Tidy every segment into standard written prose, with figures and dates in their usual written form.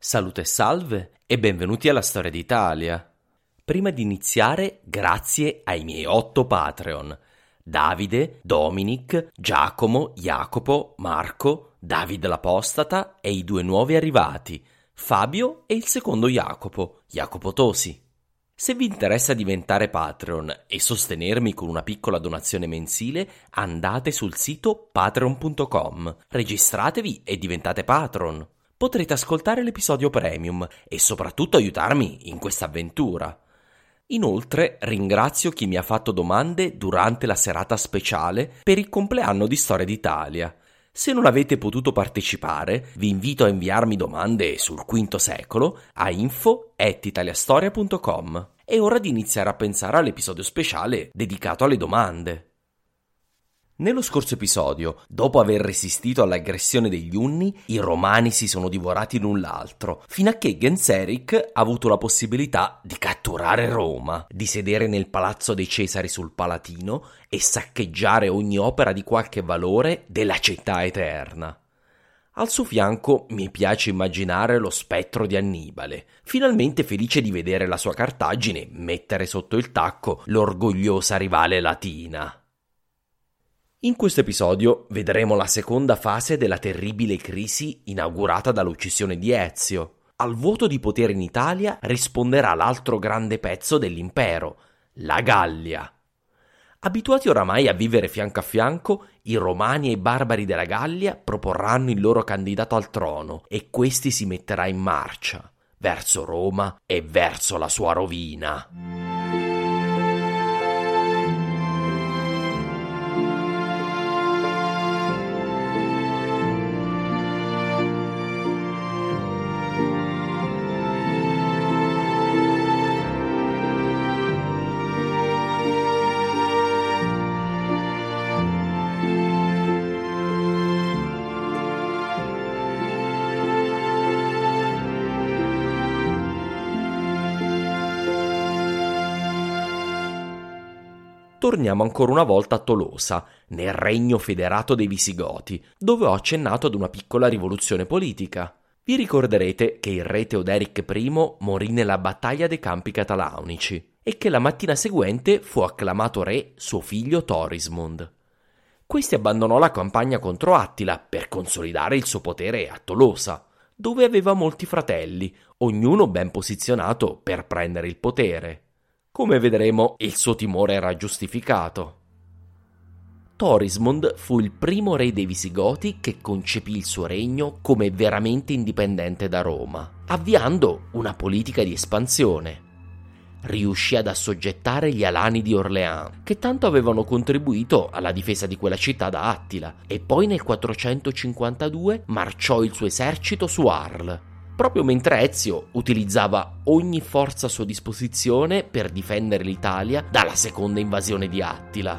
Salute e salve e benvenuti alla Storia d'Italia. Prima di iniziare, grazie ai miei 8 Patreon: Davide, Dominic, Giacomo, Jacopo, Marco, Davide l'Apostata e i 2 nuovi arrivati, Fabio e il secondo Jacopo, Jacopo Tosi. Se vi interessa diventare Patreon e sostenermi con una piccola donazione mensile, andate sul sito patreon.com, registratevi e diventate Patron. Potrete ascoltare l'episodio premium e soprattutto aiutarmi in questa avventura. Inoltre ringrazio chi mi ha fatto domande durante la serata speciale per il compleanno di Storia d'Italia. Se non avete potuto partecipare, vi invito a inviarmi domande sul V secolo a info@italiastoria.com. È ora di iniziare a pensare all'episodio speciale dedicato alle domande. Nello scorso episodio, dopo aver resistito all'aggressione degli Unni, i Romani si sono divorati l'un l'altro, fino a che Genseric ha avuto la possibilità di catturare Roma, di sedere nel palazzo dei Cesari sul Palatino e saccheggiare ogni opera di qualche valore della città eterna. Al suo fianco mi piace immaginare lo spettro di Annibale, finalmente felice di vedere la sua Cartagine mettere sotto il tacco l'orgogliosa rivale latina. In questo episodio vedremo la seconda fase della terribile crisi inaugurata dall'uccisione di Ezio. Al vuoto di potere in Italia risponderà l'altro grande pezzo dell'impero, la Gallia. Abituati oramai a vivere fianco a fianco, i Romani e i barbari della Gallia proporranno il loro candidato al trono e questi si metterà in marcia verso Roma e verso la sua rovina. Torniamo ancora una volta a Tolosa, nel regno federato dei Visigoti, dove ho accennato ad una piccola rivoluzione politica. Vi ricorderete che il re Teoderic I morì nella battaglia dei Campi Catalaunici e che la mattina seguente fu acclamato re suo figlio Torismond. Questi abbandonò la campagna contro Attila per consolidare il suo potere a Tolosa, dove aveva molti fratelli, ognuno ben posizionato per prendere il potere. Come vedremo, il suo timore era giustificato. Torismond fu il primo re dei Visigoti che concepì il suo regno come veramente indipendente da Roma, avviando una politica di espansione. Riuscì ad assoggettare gli Alani di Orléans, che tanto avevano contribuito alla difesa di quella città da Attila, e poi nel 452 marciò il suo esercito su Arles, proprio mentre Ezio utilizzava ogni forza a sua disposizione per difendere l'Italia dalla seconda invasione di Attila.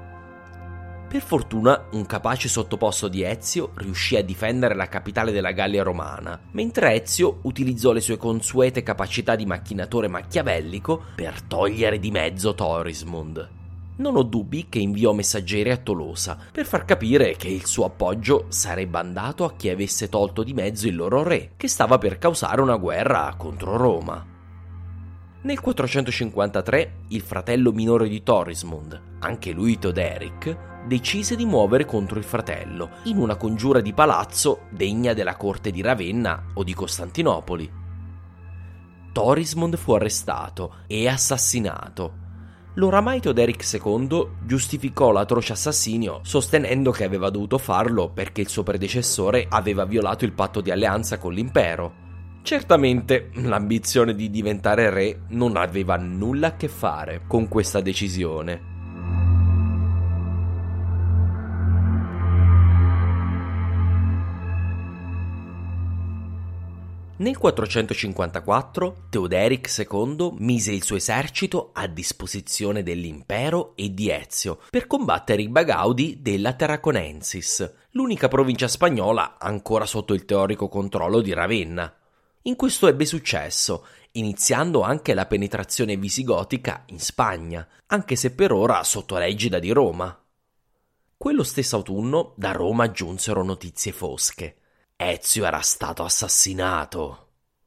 Per fortuna, un capace sottoposto di Ezio riuscì a difendere la capitale della Gallia romana, mentre Ezio utilizzò le sue consuete capacità di macchinatore machiavellico per togliere di mezzo Torismond. Non ho dubbi che inviò messaggeri a Tolosa per far capire che il suo appoggio sarebbe andato a chi avesse tolto di mezzo il loro re, che stava per causare una guerra contro Roma. Nel 453 il fratello minore di Torismond, anche lui Teoderic, decise di muovere contro il fratello in una congiura di palazzo degna della corte di Ravenna o di Costantinopoli. Torismond fu arrestato e assassinato. L'oramai Teoderic II giustificò l'atroce assassinio sostenendo che aveva dovuto farlo perché il suo predecessore aveva violato il patto di alleanza con l'impero. Certamente l'ambizione di diventare re non aveva nulla a che fare con questa decisione. Nel 454 Teoderic II mise il suo esercito a disposizione dell'impero e di Ezio per combattere i Bagaudi della Tarraconensis, l'unica provincia spagnola ancora sotto il teorico controllo di Ravenna. In questo ebbe successo, iniziando anche la penetrazione visigotica in Spagna, anche se per ora sotto l'egida di Roma. Quello stesso autunno da Roma giunsero notizie fosche. Ezio era stato assassinato.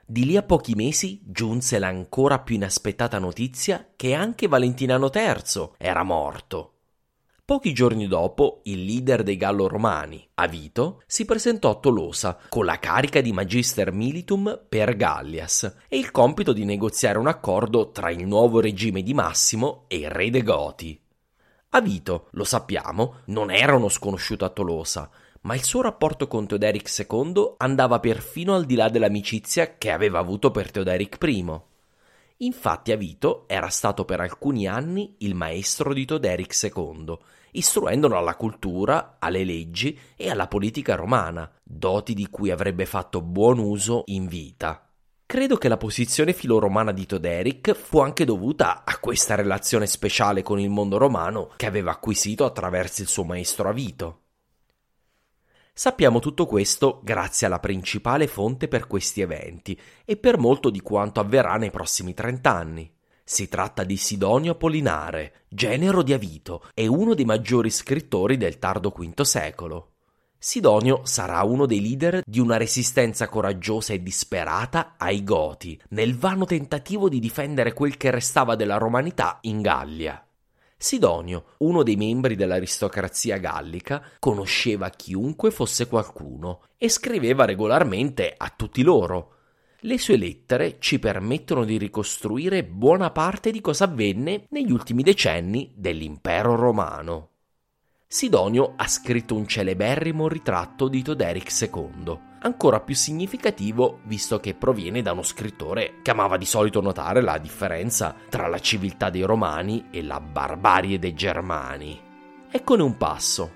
Di lì a pochi mesi giunse l'ancora più inaspettata notizia che anche Valentiniano III era morto. Pochi giorni dopo, il leader dei Gallo-Romani, Avito, si presentò a Tolosa con la carica di Magister Militum per Gallias e il compito di negoziare un accordo tra il nuovo regime di Massimo e il re dei Goti. Avito, lo sappiamo, non era uno sconosciuto a Tolosa, ma il suo rapporto con Teoderic II andava perfino al di là dell'amicizia che aveva avuto per Teoderic I. Infatti Avito era stato per alcuni anni il maestro di Teoderic II, istruendolo alla cultura, alle leggi e alla politica romana, doti di cui avrebbe fatto buon uso in vita. Credo che la posizione filoromana di Teoderic fu anche dovuta a questa relazione speciale con il mondo romano che aveva acquisito attraverso il suo maestro Avito. Sappiamo tutto questo grazie alla principale fonte per questi eventi e per molto di quanto avverrà nei prossimi 30 anni. Si tratta di Sidonio Apollinare, genero di Avito e uno dei maggiori scrittori del tardo V secolo. Sidonio sarà uno dei leader di una resistenza coraggiosa e disperata ai Goti, nel vano tentativo di difendere quel che restava della romanità in Gallia. Sidonio, uno dei membri dell'aristocrazia gallica, conosceva chiunque fosse qualcuno e scriveva regolarmente a tutti loro. Le sue lettere ci permettono di ricostruire buona parte di cosa avvenne negli ultimi decenni dell'impero romano. Sidonio ha scritto un celeberrimo ritratto di Teoderic II, ancora più significativo visto che proviene da uno scrittore che amava di solito notare la differenza tra la civiltà dei Romani e la barbarie dei Germani. Eccone un passo.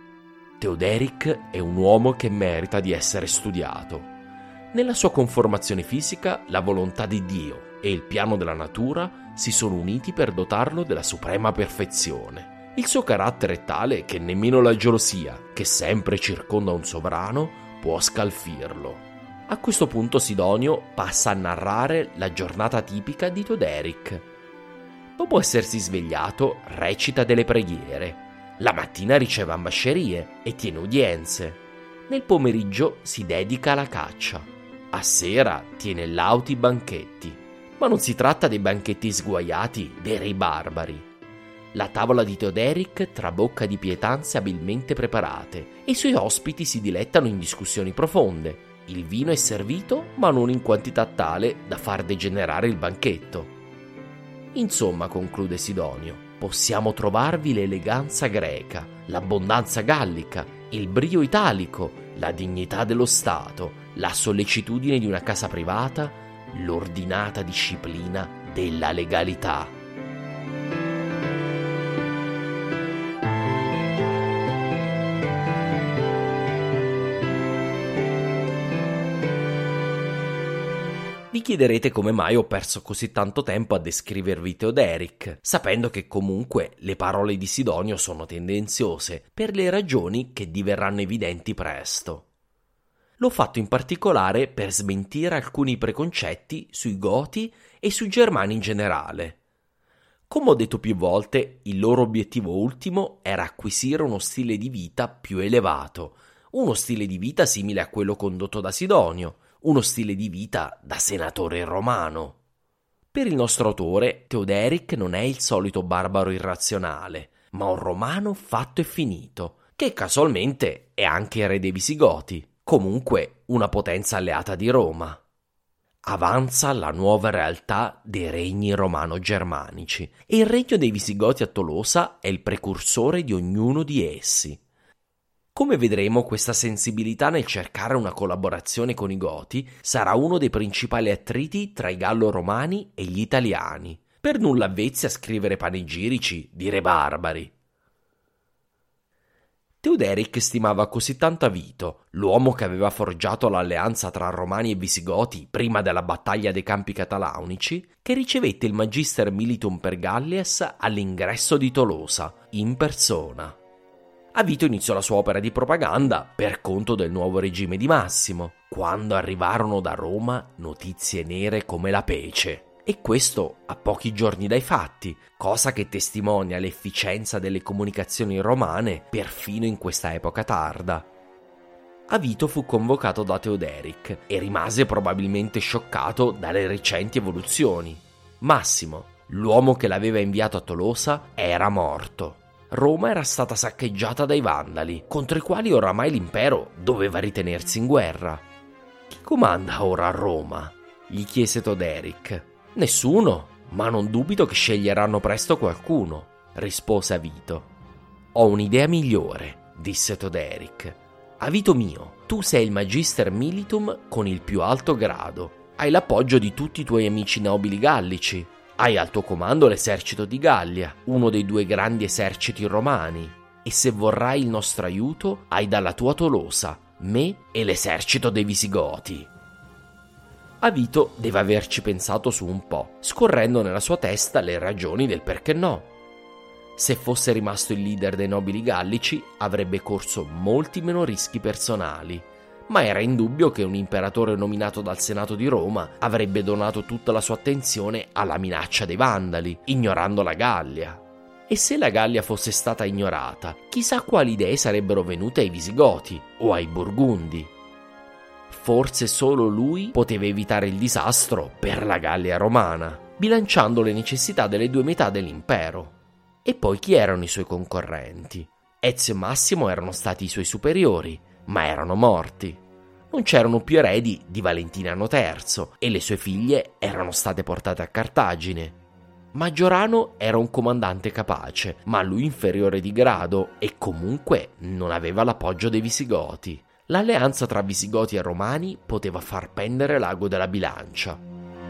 Teoderic è un uomo che merita di essere studiato. Nella sua conformazione fisica, la volontà di Dio e il piano della natura si sono uniti per dotarlo della suprema perfezione. Il suo carattere è tale che nemmeno la gelosia, che sempre circonda un sovrano, può scalfirlo. A questo punto Sidonio passa a narrare la giornata tipica di Teoderic. Dopo essersi svegliato, recita delle preghiere. La mattina riceve ambascerie e tiene udienze. Nel pomeriggio si dedica alla caccia. A sera tiene lauti banchetti. Ma non si tratta dei banchetti sguaiati dei re barbari. La tavola di Teoderic trabocca di pietanze abilmente preparate e i suoi ospiti si dilettano in discussioni profonde. Il vino è servito, ma non in quantità tale da far degenerare il banchetto. Insomma, conclude Sidonio, possiamo trovarvi l'eleganza greca, l'abbondanza gallica, il brio italico, la dignità dello Stato, la sollecitudine di una casa privata, l'ordinata disciplina della legalità. Vi chiederete come mai ho perso così tanto tempo a descrivervi Teoderic, sapendo che comunque le parole di Sidonio sono tendenziose, per le ragioni che diverranno evidenti presto. L'ho fatto in particolare per smentire alcuni preconcetti sui Goti e sui Germani in generale. Come ho detto più volte, il loro obiettivo ultimo era acquisire uno stile di vita più elevato, uno stile di vita simile a quello condotto da Sidonio, uno stile di vita da senatore romano. Per il nostro autore, Teoderic non è il solito barbaro irrazionale, ma un romano fatto e finito, che casualmente è anche re dei Visigoti, comunque una potenza alleata di Roma. Avanza la nuova realtà dei regni romano-germanici e il regno dei Visigoti a Tolosa è il precursore di ognuno di essi. Come vedremo, questa sensibilità nel cercare una collaborazione con i Goti sarà uno dei principali attriti tra i Gallo-Romani e gli Italiani, per nulla avvezzi a scrivere panegirici di re barbari. Teoderic stimava così tanto Avito, l'uomo che aveva forgiato l'alleanza tra Romani e Visigoti prima della battaglia dei Campi Catalaunici, che ricevette il Magister Militum per Gallias all'ingresso di Tolosa, in persona. Avito iniziò la sua opera di propaganda per conto del nuovo regime di Massimo, quando arrivarono da Roma notizie nere come la pece. E questo a pochi giorni dai fatti, cosa che testimonia l'efficienza delle comunicazioni romane perfino in questa epoca tarda. Avito fu convocato da Teoderic e rimase probabilmente scioccato dalle recenti evoluzioni. Massimo, l'uomo che l'aveva inviato a Tolosa, era morto. Roma era stata saccheggiata dai Vandali, contro i quali oramai l'impero doveva ritenersi in guerra. Chi comanda ora a Roma? Gli chiese Teoderic. Nessuno, ma non dubito che sceglieranno presto qualcuno, rispose Avito. Ho un'idea migliore, disse Teoderic. Avito mio, tu sei il Magister Militum con il più alto grado. Hai l'appoggio di tutti i tuoi amici nobili gallici. Hai al tuo comando l'esercito di Gallia, uno dei 2 grandi eserciti romani. E se vorrai il nostro aiuto, hai dalla tua Tolosa me e l'esercito dei Visigoti. Avito deve averci pensato su un po', scorrendo nella sua testa le ragioni del perché no. Se fosse rimasto il leader dei nobili gallici, avrebbe corso molti meno rischi personali, ma era indubbio che un imperatore nominato dal Senato di Roma avrebbe donato tutta la sua attenzione alla minaccia dei Vandali, ignorando la Gallia. E se la Gallia fosse stata ignorata, chissà quali idee sarebbero venute ai Visigoti o ai Burgundi. Forse solo lui poteva evitare il disastro per la Gallia romana, bilanciando le necessità delle 2 metà dell'impero. E poi chi erano i suoi concorrenti? Ezio e Massimo erano stati i suoi superiori, ma erano morti. Non c'erano più eredi di Valentiniano III e le sue figlie erano state portate a Cartagine. Maggiorano era un comandante capace, ma lui inferiore di grado e comunque non aveva l'appoggio dei Visigoti. L'alleanza tra Visigoti e Romani poteva far pendere l'ago della bilancia.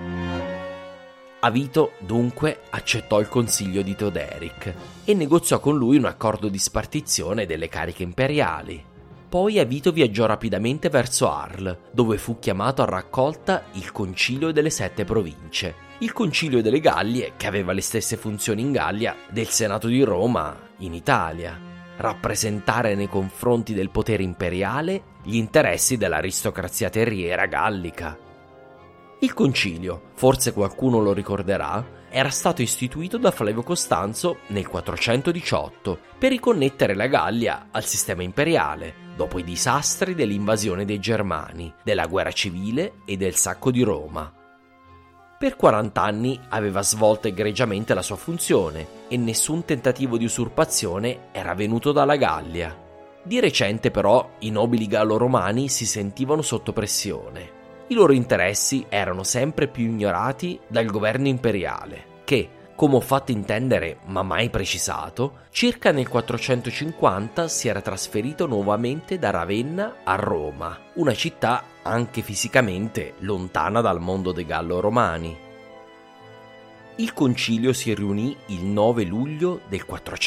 Avito, dunque, accettò il consiglio di Teoderic e negoziò con lui un accordo di spartizione delle cariche imperiali. Poi Avito viaggiò rapidamente verso Arles, dove fu chiamato a raccolta il Concilio delle 7 province, il Concilio delle Gallie, che aveva le stesse funzioni in Gallia del Senato di Roma in Italia: rappresentare nei confronti del potere imperiale gli interessi dell'aristocrazia terriera gallica. Il concilio, forse qualcuno lo ricorderà, era stato istituito da Flavio Costanzo nel 418 per riconnettere la Gallia al sistema imperiale, dopo i disastri dell'invasione dei Germani, della guerra civile e del sacco di Roma. Per 40 anni aveva svolto egregiamente la sua funzione e nessun tentativo di usurpazione era venuto dalla Gallia. Di recente però i nobili gallo-romani si sentivano sotto pressione. I loro interessi erano sempre più ignorati dal governo imperiale, che, come ho fatto intendere ma mai precisato, circa nel 450 si era trasferito nuovamente da Ravenna a Roma, una città anche fisicamente lontana dal mondo dei Gallo-Romani. Il concilio si riunì il 9 luglio del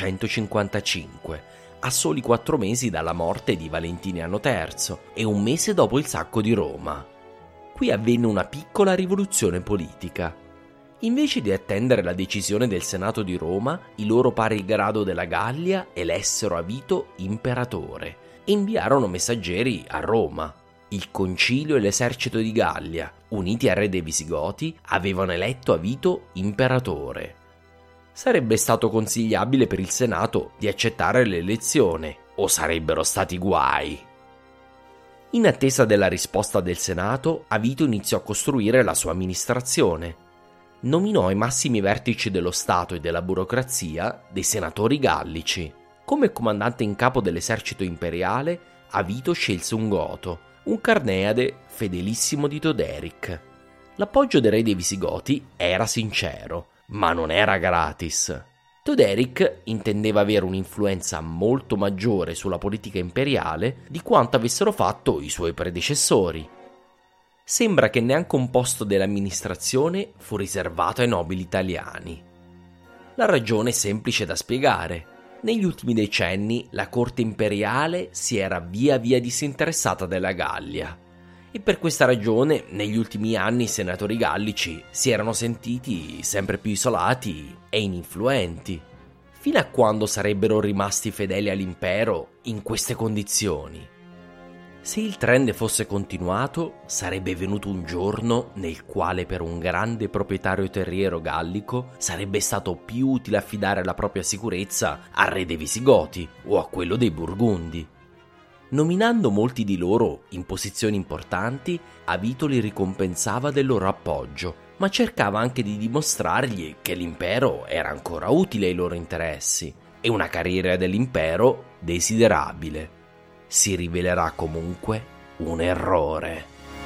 455, a soli 4 mesi dalla morte di Valentiniano III e un mese dopo il sacco di Roma. Qui avvenne una piccola rivoluzione politica. Invece di attendere la decisione del Senato di Roma, i loro pari grado della Gallia elessero Avito imperatore e inviarono messaggeri a Roma. Il concilio e l'esercito di Gallia, uniti al re dei Visigoti, avevano eletto Avito imperatore. Sarebbe stato consigliabile per il Senato di accettare l'elezione, o sarebbero stati guai. In attesa della risposta del Senato, Avito iniziò a costruire la sua amministrazione. Nominò ai massimi vertici dello Stato e della burocrazia dei senatori gallici. Come comandante in capo dell'esercito imperiale, Avito scelse un goto, un Carneade fedelissimo di Teoderic. L'appoggio dei re dei Visigoti era sincero, ma non era gratis. Teoderic intendeva avere un'influenza molto maggiore sulla politica imperiale di quanto avessero fatto i suoi predecessori. Sembra che neanche un posto dell'amministrazione fu riservato ai nobili italiani. La ragione è semplice da spiegare. Negli ultimi decenni la corte imperiale si era via via disinteressata della Gallia e per questa ragione negli ultimi anni i senatori gallici si erano sentiti sempre più isolati e ininfluenti. Fino a quando sarebbero rimasti fedeli all'impero in queste condizioni? Se il trend fosse continuato, sarebbe venuto un giorno nel quale per un grande proprietario terriero gallico sarebbe stato più utile affidare la propria sicurezza al re dei Visigoti o a quello dei Burgundi. Nominando molti di loro in posizioni importanti, Avito li ricompensava del loro appoggio, ma cercava anche di dimostrargli che l'impero era ancora utile ai loro interessi e una carriera dell'impero desiderabile. Si rivelerà comunque un errore.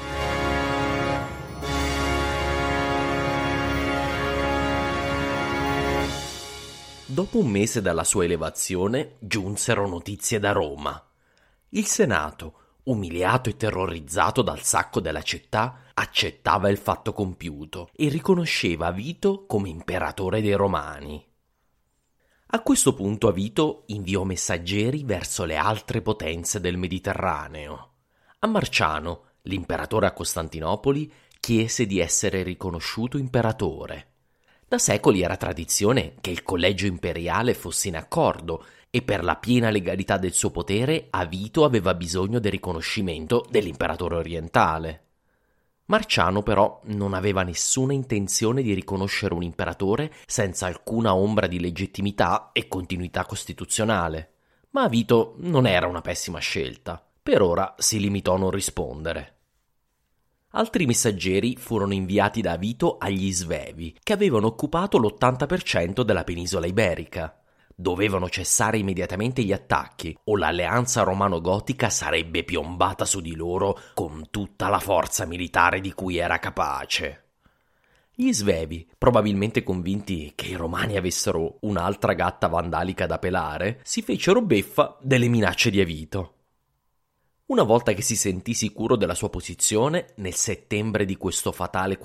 Dopo un mese dalla sua elevazione, giunsero notizie da Roma. Il Senato, umiliato e terrorizzato dal sacco della città, accettava il fatto compiuto e riconosceva Avito come imperatore dei Romani. A questo punto Avito inviò messaggeri verso le altre potenze del Mediterraneo. A Marciano, l'imperatore a Costantinopoli, chiese di essere riconosciuto imperatore. Da secoli era tradizione che il collegio imperiale fosse in accordo e per la piena legalità del suo potere Avito aveva bisogno del riconoscimento dell'imperatore orientale. Marciano però non aveva nessuna intenzione di riconoscere un imperatore senza alcuna ombra di legittimità e continuità costituzionale. Ma Avito non era una pessima scelta. Per ora si limitò a non rispondere. Altri messaggeri furono inviati da Avito agli Svevi, che avevano occupato l'80% della penisola iberica. Dovevano cessare immediatamente gli attacchi o l'alleanza romano-gotica sarebbe piombata su di loro con tutta la forza militare di cui era capace. Gli Svevi, probabilmente convinti che i romani avessero un'altra gatta vandalica da pelare, si fecero beffa delle minacce di Avito. Una volta che si sentì sicuro della sua posizione, nel settembre di questo fatale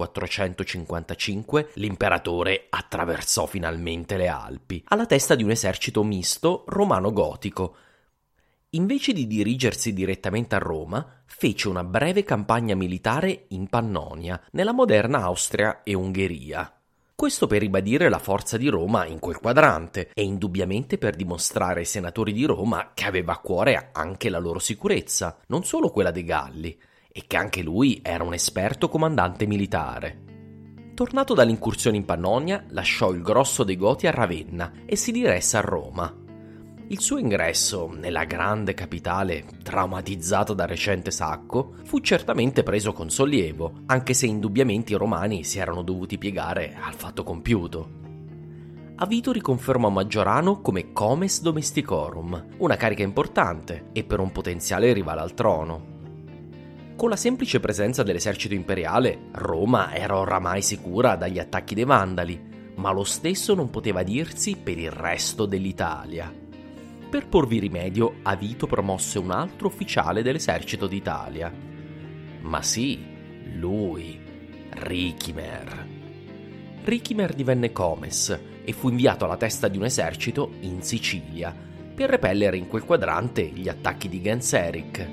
455, l'imperatore attraversò finalmente le Alpi, alla testa di un esercito misto romano-gotico. Invece di dirigersi direttamente a Roma, fece una breve campagna militare in Pannonia, nella moderna Austria e Ungheria. Questo per ribadire la forza di Roma in quel quadrante e indubbiamente per dimostrare ai senatori di Roma che aveva a cuore anche la loro sicurezza, non solo quella dei Galli, e che anche lui era un esperto comandante militare. Tornato dall'incursione in Pannonia, lasciò il grosso dei Goti a Ravenna e si diresse a Roma. Il suo ingresso nella grande capitale, traumatizzata dal recente sacco, fu certamente preso con sollievo, anche se indubbiamente i romani si erano dovuti piegare al fatto compiuto. Avito riconfermò Maggiorano come comes domesticorum, una carica importante e per un potenziale rivale al trono. Con la semplice presenza dell'esercito imperiale, Roma era oramai sicura dagli attacchi dei Vandali, ma lo stesso non poteva dirsi per il resto dell'Italia. Per porvi rimedio, Avito promosse un altro ufficiale dell'esercito d'Italia. Ma sì, lui, Ricimer. Ricimer divenne comes e fu inviato alla testa di un esercito in Sicilia per repellere in quel quadrante gli attacchi di Genseric.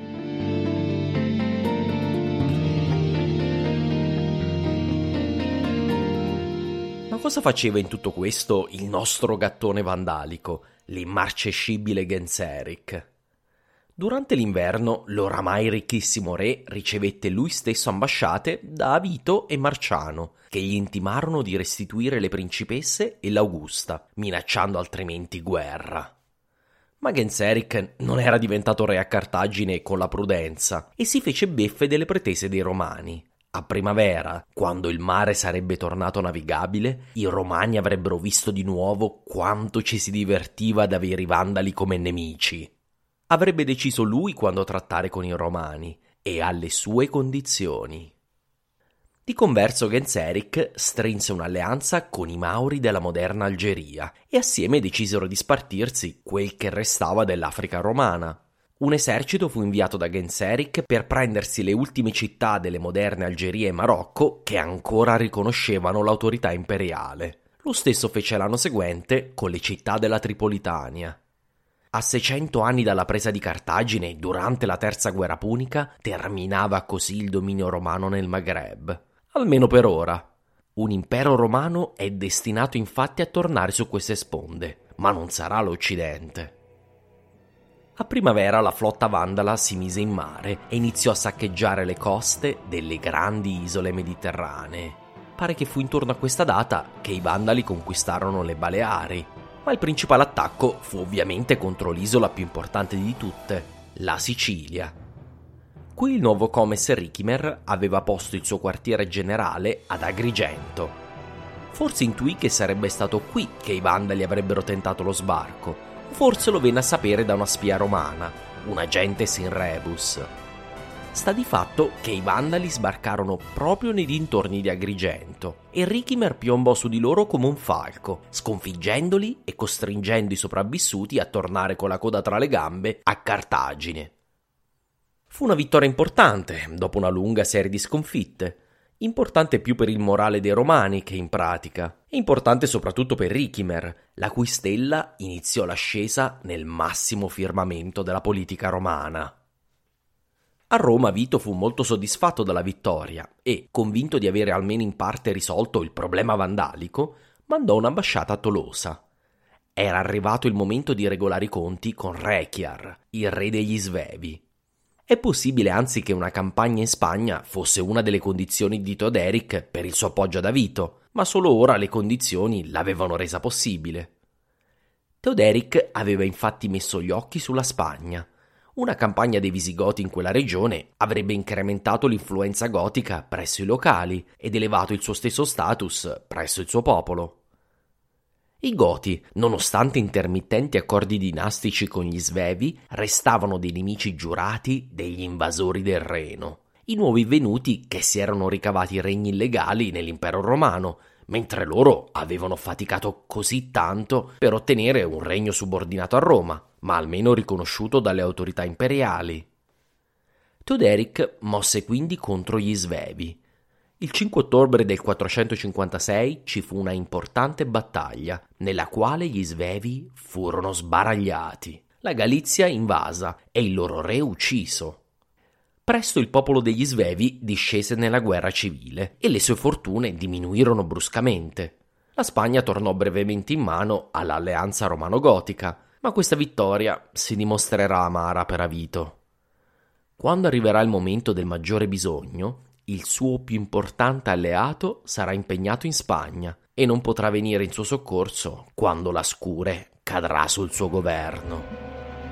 Ma cosa faceva in tutto questo il nostro gattone vandalico, l'immarcescibile Genseric? Durante l'inverno, l'oramai ricchissimo re ricevette lui stesso ambasciate da Avito e Marciano, che gli intimarono di restituire le principesse e l'Augusta, minacciando altrimenti guerra. Ma Genseric non era diventato re a Cartagine con la prudenza e si fece beffe delle pretese dei romani. A primavera, quando il mare sarebbe tornato navigabile, i romani avrebbero visto di nuovo quanto ci si divertiva ad avere i vandali come nemici. Avrebbe deciso lui quando trattare con i romani e alle sue condizioni. Di converso Genseric strinse un'alleanza con i Mauri della moderna Algeria e assieme decisero di spartirsi quel che restava dell'Africa romana. Un esercito fu inviato da Genseric per prendersi le ultime città delle moderne Algeria e Marocco che ancora riconoscevano l'autorità imperiale. Lo stesso fece l'anno seguente con le città della Tripolitania. A 600 anni dalla presa di Cartagine, durante la Terza Guerra Punica, terminava così il dominio romano nel Maghreb. Almeno per ora. Un impero romano è destinato infatti a tornare su queste sponde, ma non sarà l'Occidente. A primavera la flotta vandala si mise in mare e iniziò a saccheggiare le coste delle grandi isole mediterranee. Pare che fu intorno a questa data che i vandali conquistarono le Baleari, ma il principale attacco fu ovviamente contro l'isola più importante di tutte, la Sicilia. Qui il nuovo comes Ricimer aveva posto il suo quartiere generale ad Agrigento. Forse intuì che sarebbe stato qui che i Vandali avrebbero tentato lo sbarco, forse lo venne a sapere da una spia romana, un agentes in rebus. Sta di fatto che i Vandali sbarcarono proprio nei dintorni di Agrigento e Ricimer piombò su di loro come un falco, sconfiggendoli e costringendo i sopravvissuti a tornare con la coda tra le gambe a Cartagine. Fu una vittoria importante, dopo una lunga serie di sconfitte. Importante più per il morale dei romani che in pratica, e importante soprattutto per Ricimer, la cui stella iniziò l'ascesa nel massimo firmamento della politica romana. A Roma Vito fu molto soddisfatto dalla vittoria e, convinto di avere almeno in parte risolto il problema vandalico, mandò un'ambasciata a Tolosa. Era arrivato il momento di regolare i conti con Rechiar, il re degli Svevi. È possibile anzi che una campagna in Spagna fosse una delle condizioni di Teoderic per il suo appoggio ad Avito, ma solo ora le condizioni l'avevano resa possibile. Teoderic aveva infatti messo gli occhi sulla Spagna. Una campagna dei Visigoti in quella regione avrebbe incrementato l'influenza gotica presso i locali ed elevato il suo stesso status presso il suo popolo. I Goti, nonostante intermittenti accordi dinastici con gli Svevi, restavano dei nemici giurati degli invasori del Reno, i nuovi venuti che si erano ricavati regni illegali nell'impero romano, mentre loro avevano faticato così tanto per ottenere un regno subordinato a Roma, ma almeno riconosciuto dalle autorità imperiali. Teoderic mosse quindi contro gli Svevi. Il 5 ottobre del 456 ci fu una importante battaglia, nella quale gli Svevi furono sbaragliati, la Galizia invasa e il loro re ucciso. Presto il popolo degli Svevi discese nella guerra civile e le sue fortune diminuirono bruscamente. La Spagna tornò brevemente in mano all'alleanza romano-gotica, ma questa vittoria si dimostrerà amara per Avito. Quando arriverà il momento del maggiore bisogno, il suo più importante alleato sarà impegnato in Spagna e non potrà venire in suo soccorso quando la scure cadrà sul suo governo.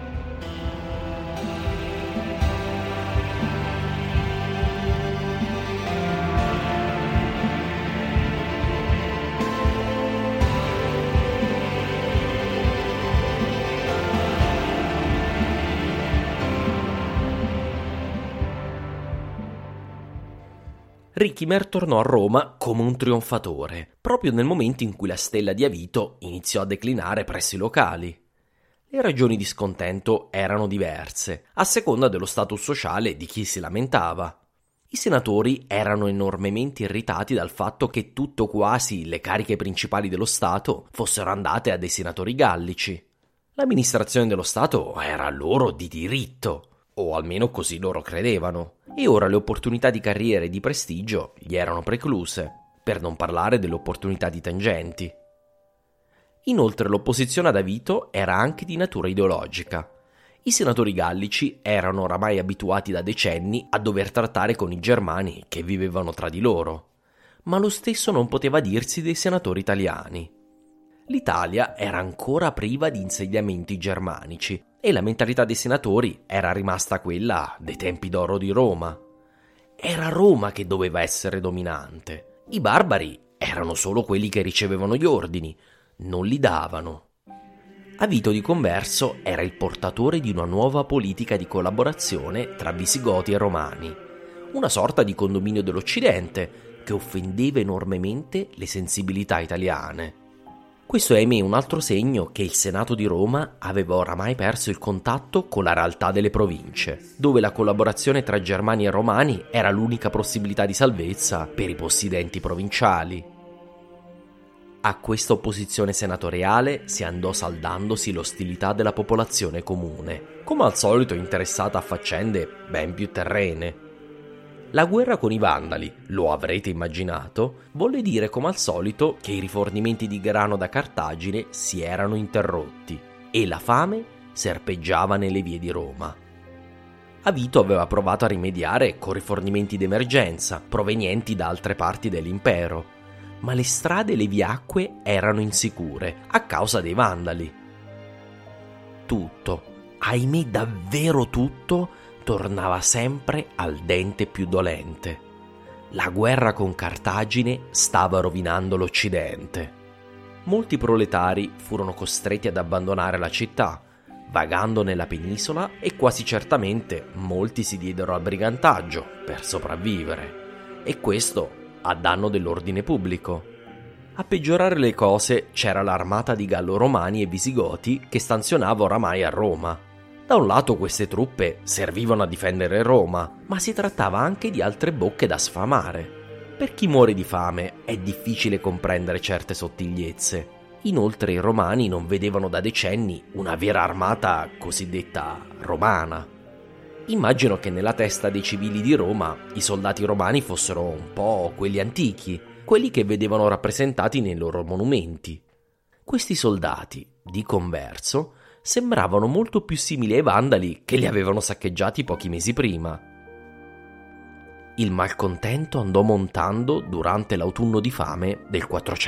Ricimer tornò a Roma come un trionfatore, proprio nel momento in cui la stella di Avito iniziò a declinare presso i locali. Le ragioni di scontento erano diverse, a seconda dello status sociale di chi si lamentava. I senatori erano enormemente irritati dal fatto che tutto quasi le cariche principali dello Stato fossero andate a dei senatori gallici. L'amministrazione dello Stato era loro di diritto, o almeno così loro credevano, e ora le opportunità di carriera e di prestigio gli erano precluse, per non parlare delle opportunità di tangenti. Inoltre l'opposizione ad Avito era anche di natura ideologica. I senatori gallici erano oramai abituati da decenni a dover trattare con i germani che vivevano tra di loro, ma lo stesso non poteva dirsi dei senatori italiani. L'Italia era ancora priva di insediamenti germanici e la mentalità dei senatori era rimasta quella dei tempi d'oro di Roma. Era Roma che doveva essere dominante. I barbari erano solo quelli che ricevevano gli ordini, non li davano. Avito di converso era il portatore di una nuova politica di collaborazione tra Visigoti e Romani, una sorta di condominio dell'Occidente che offendeva enormemente le sensibilità italiane. Questo è ahimè un altro segno che il Senato di Roma aveva oramai perso il contatto con la realtà delle province, dove la collaborazione tra germani e romani era l'unica possibilità di salvezza per i possidenti provinciali. A questa opposizione senatoriale si andò saldandosi l'ostilità della popolazione comune, come al solito interessata a faccende ben più terrene. La guerra con i Vandali, lo avrete immaginato, volle dire come al solito che i rifornimenti di grano da Cartagine si erano interrotti e la fame serpeggiava nelle vie di Roma. Avito aveva provato a rimediare con rifornimenti d'emergenza provenienti da altre parti dell'impero, ma le strade e le viacque erano insicure a causa dei Vandali. Tutto, ahimè davvero tutto tornava sempre al dente più dolente. La guerra con Cartagine stava rovinando l'Occidente. Molti proletari furono costretti ad abbandonare la città, vagando nella penisola, e quasi certamente molti si diedero al brigantaggio per sopravvivere, e questo a danno dell'ordine pubblico. A peggiorare le cose c'era l'armata di Gallo-Romani e Visigoti che stazionava oramai a Roma. Da un lato queste truppe servivano a difendere Roma, ma si trattava anche di altre bocche da sfamare. Per chi muore di fame è difficile comprendere certe sottigliezze. Inoltre i romani non vedevano da decenni una vera armata cosiddetta romana. Immagino che nella testa dei civili di Roma i soldati romani fossero un po' quelli antichi, quelli che vedevano rappresentati nei loro monumenti. Questi soldati, di converso, sembravano molto più simili ai vandali che li avevano saccheggiati pochi mesi prima. Il malcontento andò montando durante l'autunno di fame del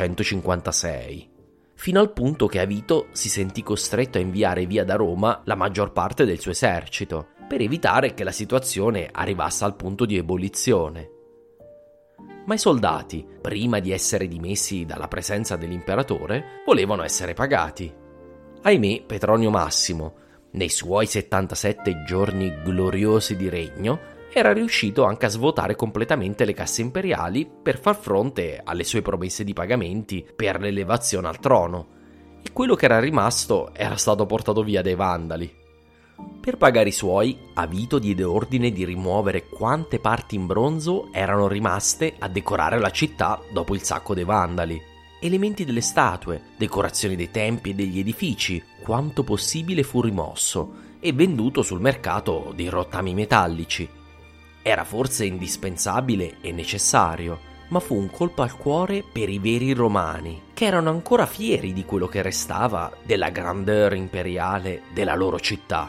456, fino al punto che Avito si sentì costretto a inviare via da Roma la maggior parte del suo esercito, per evitare che la situazione arrivasse al punto di ebollizione. Ma i soldati, prima di essere dimessi dalla presenza dell'imperatore, volevano essere pagati. Ahimè, Petronio Massimo, nei suoi 77 giorni gloriosi di regno, era riuscito anche a svuotare completamente le casse imperiali per far fronte alle sue promesse di pagamenti per l'elevazione al trono, e quello che era rimasto era stato portato via dai Vandali. Per pagare i suoi, Avito diede ordine di rimuovere quante parti in bronzo erano rimaste a decorare la città dopo il sacco dei Vandali. Elementi delle statue, decorazioni dei templi e degli edifici, quanto possibile fu rimosso e venduto sul mercato dei rottami metallici. Era forse indispensabile e necessario, ma fu un colpo al cuore per i veri romani, che erano ancora fieri di quello che restava della grandeur imperiale della loro città.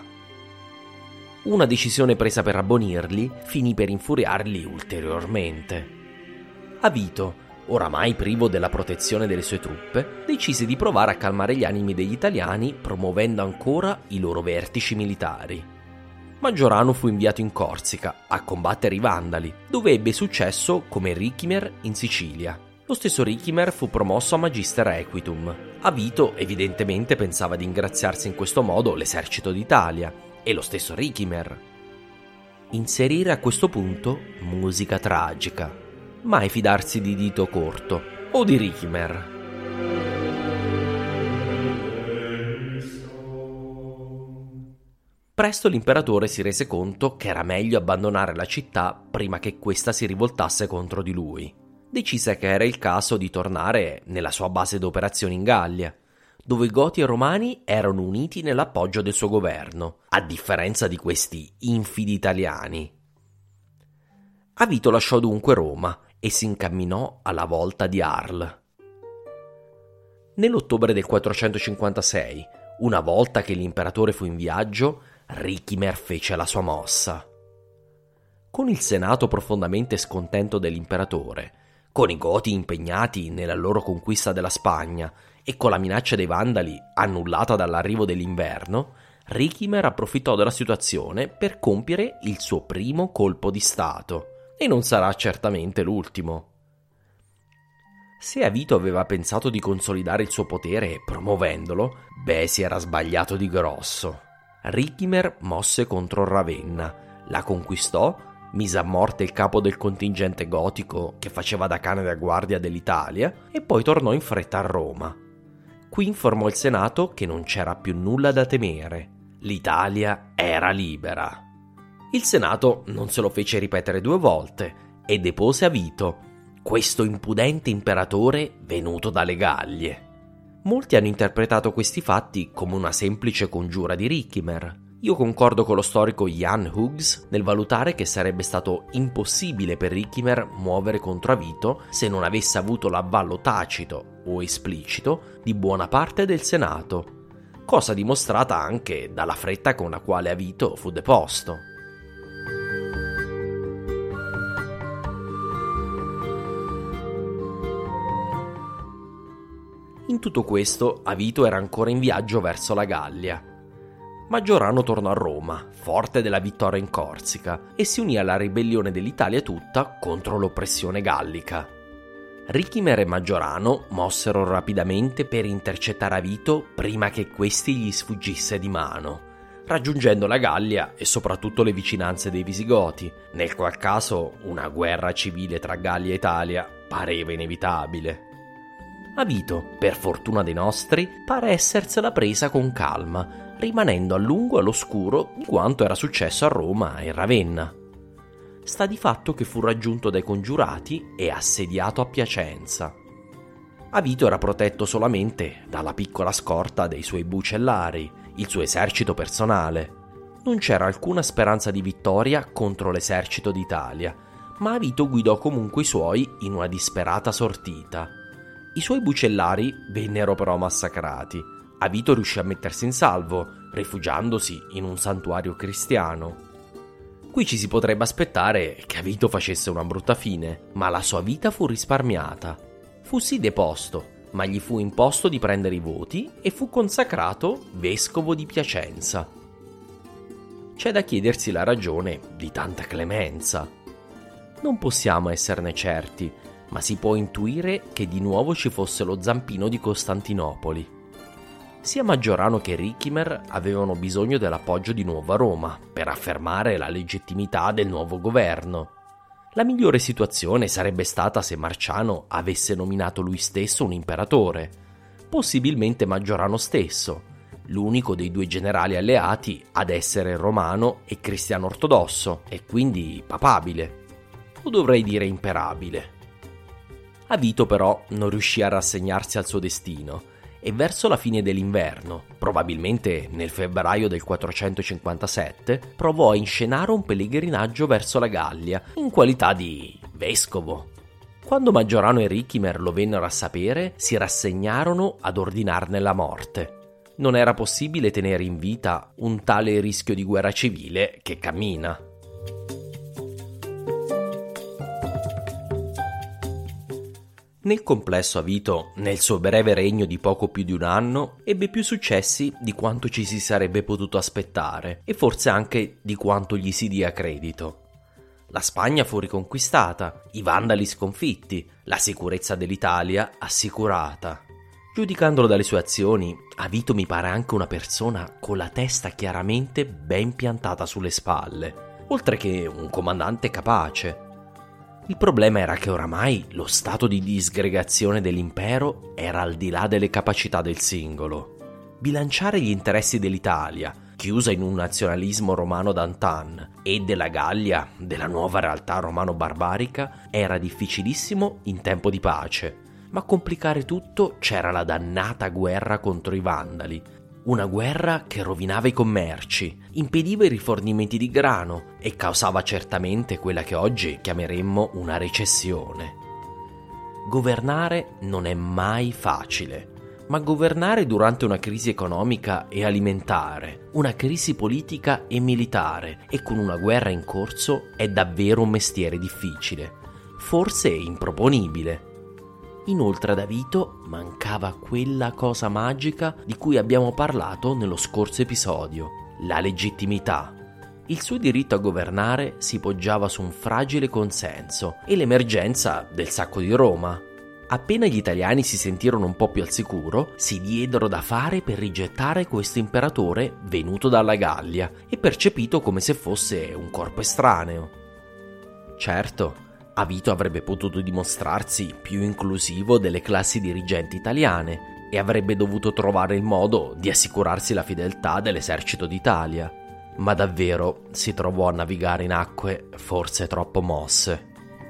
Una decisione presa per abbonirli finì per infuriarli ulteriormente. Avito, oramai privo della protezione delle sue truppe, decise di provare a calmare gli animi degli italiani promuovendo ancora i loro vertici militari. Maggiorano fu inviato in Corsica a combattere i Vandali, dove ebbe successo come Ricimer in Sicilia. Lo stesso Ricimer fu promosso a Magister Equitum. Avito evidentemente pensava di ingraziarsi in questo modo l'esercito d'Italia, e lo stesso Ricimer. Inserire a questo punto musica tragica. Mai fidarsi di Dito Corto o di Ricimer. Presto l'imperatore si rese conto che era meglio abbandonare la città prima che questa si rivoltasse contro di lui. Decise che era il caso di tornare nella sua base d'operazioni in Gallia, dove Goti e Romani erano uniti nell'appoggio del suo governo, a differenza di questi infidi italiani. Avito lasciò dunque Roma e si incamminò alla volta di Arles. Nell'ottobre del 456, una volta che l'imperatore fu in viaggio, Ricimer fece la sua mossa. Con il Senato profondamente scontento dell'imperatore, con i Goti impegnati nella loro conquista della Spagna e con la minaccia dei Vandali annullata dall'arrivo dell'inverno, Ricimer approfittò della situazione per compiere il suo primo colpo di stato, e non sarà certamente l'ultimo. Se Avito aveva pensato di consolidare il suo potere promuovendolo, si era sbagliato di grosso. Ricimer mosse contro Ravenna, la conquistò, mise a morte il capo del contingente gotico che faceva da cane da guardia dell'Italia e poi tornò in fretta a Roma. Qui informò il Senato che non c'era più nulla da temere, l'Italia era libera. Il Senato non se lo fece ripetere 2 volte e depose Avito, questo impudente imperatore venuto dalle Gallie. Molti hanno interpretato questi fatti come una semplice congiura di Ricimer. Io concordo con lo storico Jan Hughes nel valutare che sarebbe stato impossibile per Ricimer muovere contro Avito se non avesse avuto l'avvallo tacito o esplicito di buona parte del Senato, cosa dimostrata anche dalla fretta con la quale Avito fu deposto. In tutto questo, Avito era ancora in viaggio verso la Gallia. Maggiorano tornò a Roma, forte della vittoria in Corsica, e si unì alla ribellione dell'Italia tutta contro l'oppressione gallica. Ricimer e Maggiorano mossero rapidamente per intercettare Avito prima che questi gli sfuggisse di mano, raggiungendo la Gallia e soprattutto le vicinanze dei Visigoti, nel qual caso una guerra civile tra Gallia e Italia pareva inevitabile. Avito, per fortuna dei nostri, pare essersela presa con calma, rimanendo a lungo all'oscuro di quanto era successo a Roma e Ravenna. Sta di fatto che fu raggiunto dai congiurati e assediato a Piacenza. Avito era protetto solamente dalla piccola scorta dei suoi bucellari, il suo esercito personale. Non c'era alcuna speranza di vittoria contro l'esercito d'Italia, ma Avito guidò comunque i suoi in una disperata sortita. I suoi bucellari vennero però massacrati. Avito riuscì a mettersi in salvo, rifugiandosi in un santuario cristiano. Qui ci si potrebbe aspettare che Avito facesse una brutta fine, ma la sua vita fu risparmiata. Fu sì deposto, ma gli fu imposto di prendere i voti e fu consacrato vescovo di Piacenza. C'è da chiedersi la ragione di tanta clemenza. Non possiamo esserne certi, ma si può intuire che di nuovo ci fosse lo zampino di Costantinopoli. Sia Maggiorano che Ricimer avevano bisogno dell'appoggio di nuovo a Roma per affermare la legittimità del nuovo governo. La migliore situazione sarebbe stata se Marciano avesse nominato lui stesso un imperatore, possibilmente Maggiorano stesso, l'unico dei due generali alleati ad essere romano e cristiano ortodosso, e quindi papabile, o dovrei dire imperabile. Avito però non riuscì a rassegnarsi al suo destino, e verso la fine dell'inverno, probabilmente nel febbraio del 457, provò a inscenare un pellegrinaggio verso la Gallia in qualità di vescovo. Quando Maggiorano e Ricimer lo vennero a sapere, si rassegnarono ad ordinarne la morte. Non era possibile tenere in vita un tale rischio di guerra civile che cammina. Nel complesso Avito, nel suo breve regno di poco più di un anno, ebbe più successi di quanto ci si sarebbe potuto aspettare e forse anche di quanto gli si dia credito. La Spagna fu riconquistata, i Vandali sconfitti, la sicurezza dell'Italia assicurata. Giudicandolo dalle sue azioni, Avito mi pare anche una persona con la testa chiaramente ben piantata sulle spalle, oltre che un comandante capace. Il problema era che oramai lo stato di disgregazione dell'impero era al di là delle capacità del singolo. Bilanciare gli interessi dell'Italia, chiusa in un nazionalismo romano d'antan, e della Gallia, della nuova realtà romano-barbarica, era difficilissimo in tempo di pace. Ma a complicare tutto c'era la dannata guerra contro i Vandali. Una guerra che rovinava i commerci, impediva i rifornimenti di grano e causava certamente quella che oggi chiameremmo una recessione. Governare non è mai facile, ma governare durante una crisi economica e alimentare, una crisi politica e militare e con una guerra in corso è davvero un mestiere difficile, forse improponibile. Inoltre ad Avito mancava quella cosa magica di cui abbiamo parlato nello scorso episodio, la legittimità. Il suo diritto a governare si poggiava su un fragile consenso e l'emergenza del sacco di Roma. Appena gli italiani si sentirono un po' più al sicuro, si diedero da fare per rigettare questo imperatore venuto dalla Gallia e percepito come se fosse un corpo estraneo. Certo, Avito avrebbe potuto dimostrarsi più inclusivo delle classi dirigenti italiane e avrebbe dovuto trovare il modo di assicurarsi la fedeltà dell'esercito d'Italia, ma davvero si trovò a navigare in acque forse troppo mosse.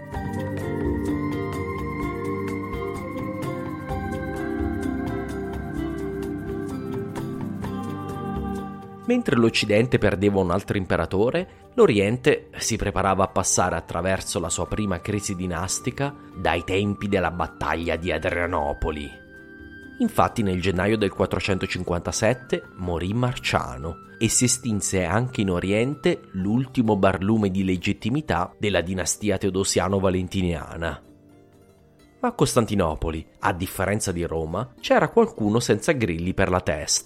Mentre l'Occidente perdeva un altro imperatore, l'Oriente si preparava a passare attraverso la sua prima crisi dinastica dai tempi della battaglia di Adrianopoli. Infatti nel gennaio del 457 morì Marciano e si estinse anche in Oriente l'ultimo barlume di legittimità della dinastia teodosiano-valentiniana. Ma a Costantinopoli, a differenza di Roma, c'era qualcuno senza grilli per la testa.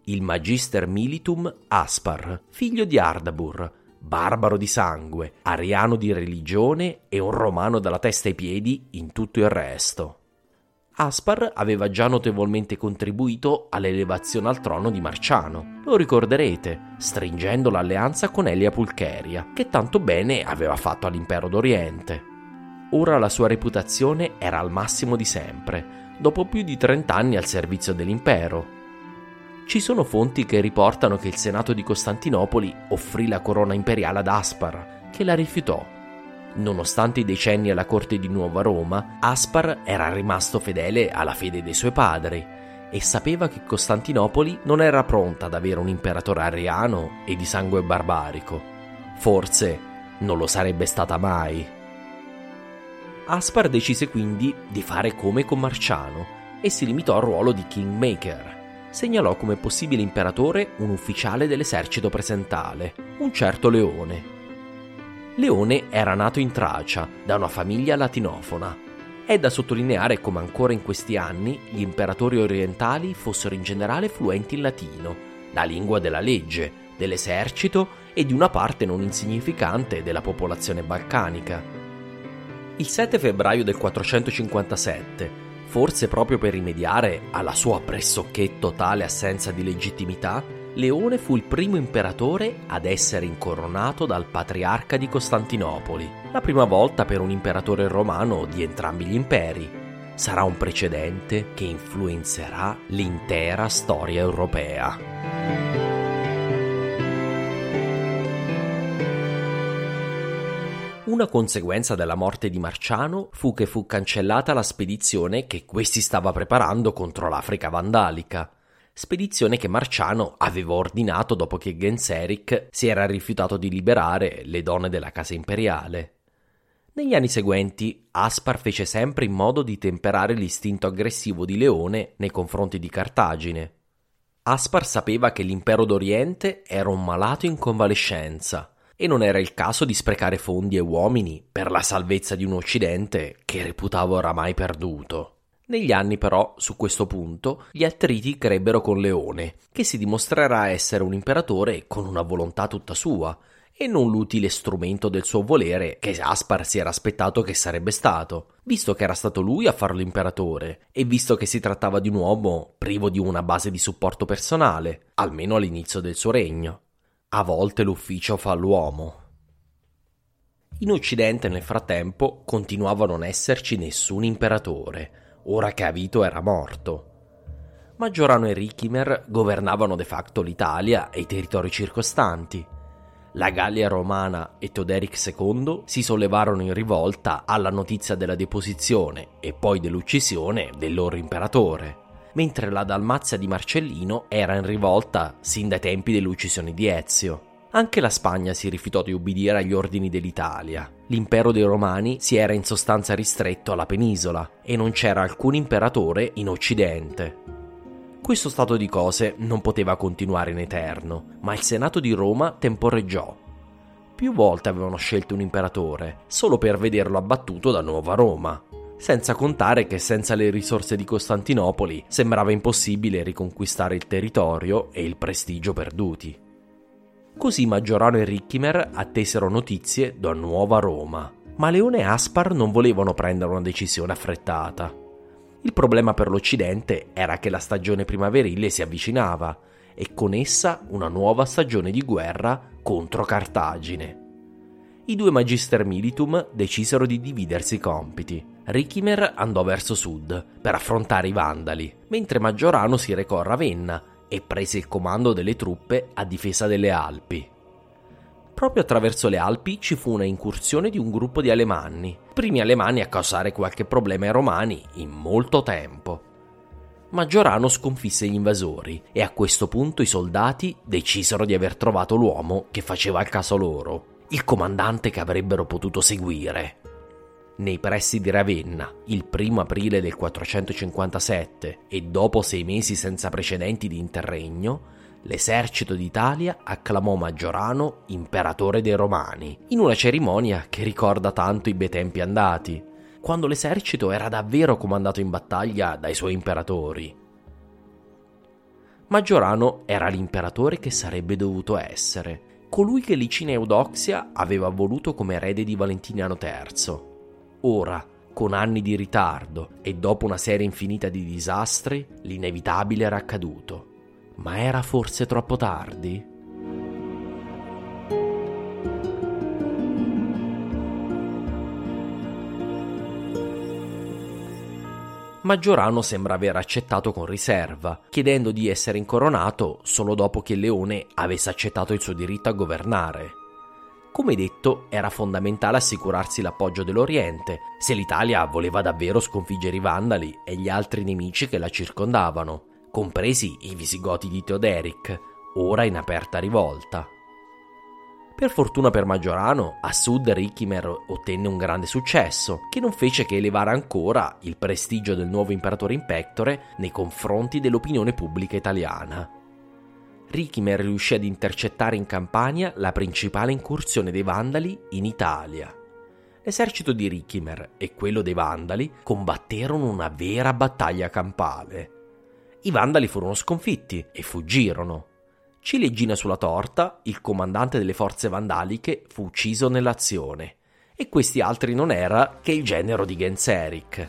il Magister Militum Aspar, figlio di Ardabur, barbaro di sangue, ariano di religione e un romano dalla testa ai piedi in tutto il resto. Aspar aveva già notevolmente contribuito all'elevazione al trono di Marciano, lo ricorderete, stringendo l'alleanza con Elia Pulcheria, che tanto bene aveva fatto all'impero d'Oriente. Ora la sua reputazione era al massimo di sempre, dopo più di 30 anni al servizio dell'impero. Ci sono fonti che riportano che il Senato di Costantinopoli offrì la corona imperiale ad Aspar, che la rifiutò. Nonostante i decenni alla corte di Nuova Roma, Aspar era rimasto fedele alla fede dei suoi padri e sapeva che Costantinopoli non era pronta ad avere un imperatore ariano e di sangue barbarico. Forse non lo sarebbe stata mai. Aspar decise quindi di fare come con Marciano e si limitò al ruolo di Kingmaker. Segnalò come possibile imperatore un ufficiale dell'esercito presentale, un certo Leone. Leone era nato in Tracia, da una famiglia latinofona. È da sottolineare come ancora in questi anni gli imperatori orientali fossero in generale fluenti in latino, la lingua della legge, dell'esercito e di una parte non insignificante della popolazione balcanica. Il 7 febbraio del 457, forse proprio per rimediare alla sua pressoché totale assenza di legittimità, Leone fu il primo imperatore ad essere incoronato dal patriarca di Costantinopoli, la prima volta per un imperatore romano di entrambi gli imperi. Sarà un precedente che influenzerà l'intera storia europea. Una conseguenza della morte di Marciano fu che fu cancellata la spedizione che questi stava preparando contro l'Africa vandalica. Spedizione che Marciano aveva ordinato dopo che Genseric si era rifiutato di liberare le donne della casa imperiale. Negli anni seguenti, Aspar fece sempre in modo di temperare l'istinto aggressivo di Leone nei confronti di Cartagine. Aspar sapeva che l'impero d'Oriente era un malato in convalescenza e non era il caso di sprecare fondi e uomini per la salvezza di un Occidente che reputava oramai perduto. Negli anni però, su questo punto, gli attriti crebbero con Leone, che si dimostrerà essere un imperatore con una volontà tutta sua, e non l'utile strumento del suo volere che Aspar si era aspettato che sarebbe stato, visto che era stato lui a farlo imperatore, e visto che si trattava di un uomo privo di una base di supporto personale, almeno all'inizio del suo regno. A volte l'ufficio fa l'uomo. In Occidente, nel frattempo, continuava a non esserci nessun imperatore, ora che Avito era morto. Maggiorano e Ricimer governavano de facto l'Italia e i territori circostanti. La Gallia romana e Teoderic II si sollevarono in rivolta alla notizia della deposizione e poi dell'uccisione del loro imperatore, mentre la Dalmazia di Marcellino era in rivolta sin dai tempi dell'uccisione di Ezio. Anche la Spagna si rifiutò di ubbidire agli ordini dell'Italia. L'impero dei Romani si era in sostanza ristretto alla penisola e non c'era alcun imperatore in Occidente. Questo stato di cose non poteva continuare in eterno, ma il Senato di Roma temporeggiò. Più volte avevano scelto un imperatore, solo per vederlo abbattuto da Nuova Roma. Senza contare che senza le risorse di Costantinopoli sembrava impossibile riconquistare il territorio e il prestigio perduti. Così Maggiorano e Ricimer attesero notizie da Nuova Roma, ma Leone e Aspar non volevano prendere una decisione affrettata. Il problema per l'Occidente era che la stagione primaverile si avvicinava e con essa una nuova stagione di guerra contro Cartagine. I due Magister Militum decisero di dividersi i compiti. Ricimer andò verso sud per affrontare i Vandali, mentre Maggiorano si recò a Ravenna e prese il comando delle truppe a difesa delle Alpi. Proprio attraverso le Alpi ci fu una incursione di un gruppo di Alemanni, primi Alemanni a causare qualche problema ai Romani in molto tempo. Maggiorano sconfisse gli invasori e a questo punto i soldati decisero di aver trovato l'uomo che faceva il caso loro, il comandante che avrebbero potuto seguire. Nei pressi di Ravenna, il 1 aprile del 457 e dopo 6 mesi senza precedenti di interregno, l'esercito d'Italia acclamò Maggiorano imperatore dei Romani, in una cerimonia che ricorda tanto i bei tempi andati, quando l'esercito era davvero comandato in battaglia dai suoi imperatori. Maggiorano era l'imperatore che sarebbe dovuto essere, colui che Licina Eudoxia aveva voluto come erede di Valentiniano III. Ora, con anni di ritardo e dopo una serie infinita di disastri, l'inevitabile era accaduto. Ma era forse troppo tardi? Maggiorano sembra aver accettato con riserva, chiedendo di essere incoronato solo dopo che Leone avesse accettato il suo diritto a governare. Come detto, era fondamentale assicurarsi l'appoggio dell'Oriente, se l'Italia voleva davvero sconfiggere i Vandali e gli altri nemici che la circondavano, compresi i Visigoti di Teoderic, ora in aperta rivolta. Per fortuna per Maggiorano, a sud Ricimer ottenne un grande successo, che non fece che elevare ancora il prestigio del nuovo imperatore in pectore nei confronti dell'opinione pubblica italiana. Ricimer riuscì ad intercettare in Campania la principale incursione dei Vandali in Italia. L'esercito di Ricimer e quello dei Vandali combatterono una vera battaglia campale. I Vandali furono sconfitti e fuggirono. Ciliegina sulla torta, il comandante delle forze vandaliche fu ucciso nell'azione, e questi altri non era che il genero di Genseric.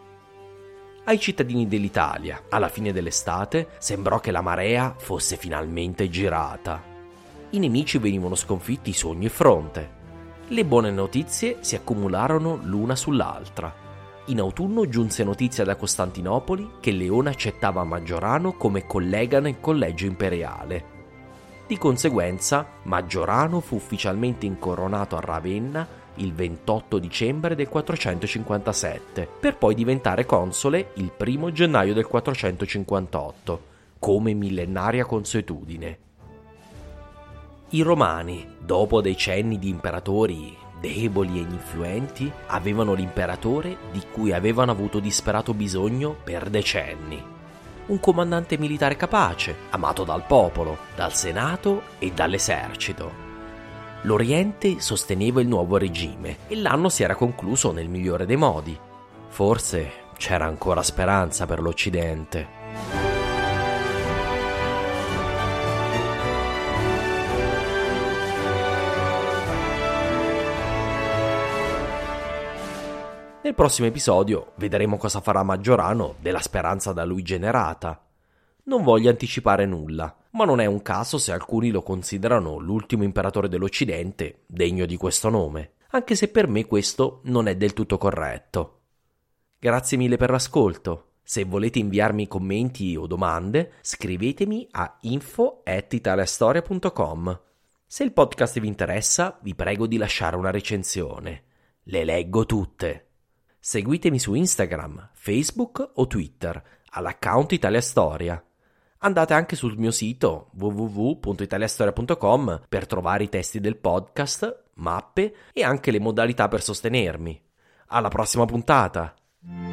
Ai cittadini dell'Italia, alla fine dell'estate, sembrò che la marea fosse finalmente girata. I nemici venivano sconfitti su ogni fronte. Le buone notizie si accumularono l'una sull'altra. In autunno giunse notizia da Costantinopoli che Leone accettava Maggiorano come collega nel collegio imperiale. Di conseguenza, Maggiorano fu ufficialmente incoronato a Ravenna il 28 dicembre del 457, per poi diventare console il 1 gennaio del 458, come millenaria consuetudine. I Romani, dopo decenni di imperatori deboli e ininfluenti, avevano l'imperatore di cui avevano avuto disperato bisogno per decenni. Un comandante militare capace, amato dal popolo, dal senato e dall'esercito. L'Oriente sosteneva il nuovo regime e l'anno si era concluso nel migliore dei modi. Forse c'era ancora speranza per l'Occidente. Nel prossimo episodio vedremo cosa farà Maggiorano della speranza da lui generata. Non voglio anticipare nulla, ma non è un caso se alcuni lo considerano l'ultimo imperatore dell'Occidente degno di questo nome, anche se per me questo non è del tutto corretto. Grazie mille per l'ascolto. Se volete inviarmi commenti o domande, scrivetemi a info@italiastoria.com. Se il podcast vi interessa, vi prego di lasciare una recensione. Le leggo tutte. Seguitemi su Instagram, Facebook o Twitter all'account Italia Storia. Andate anche sul mio sito www.italiastoria.com per trovare i testi del podcast, mappe e anche le modalità per sostenermi. Alla prossima puntata!